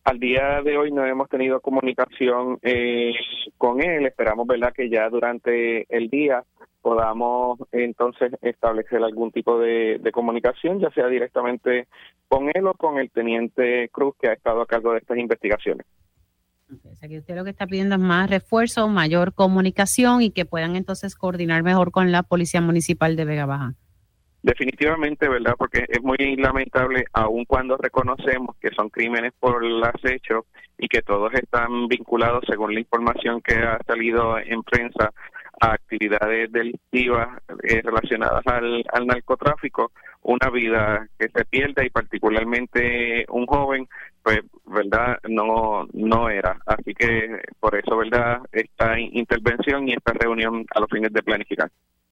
Al día de hoy no hemos tenido comunicación con él. Esperamos, ¿verdad?, que ya durante el día podamos entonces establecer algún tipo de comunicación, ya sea directamente con él o con el teniente Cruz, que ha estado a cargo de estas investigaciones. O sea que usted lo que está pidiendo es más refuerzo, mayor comunicación y que puedan entonces coordinar mejor con la Policía Municipal de Vega Baja. Definitivamente, ¿verdad? Porque es muy lamentable, aun cuando reconocemos que son crímenes por el acecho y que todos están vinculados, según la información que ha salido en prensa, a actividades delictivas relacionadas al narcotráfico, una vida que se pierde y particularmente un joven, pues, ¿verdad? No era. Así que por eso, ¿verdad? Esta intervención y esta reunión a los fines de planificar.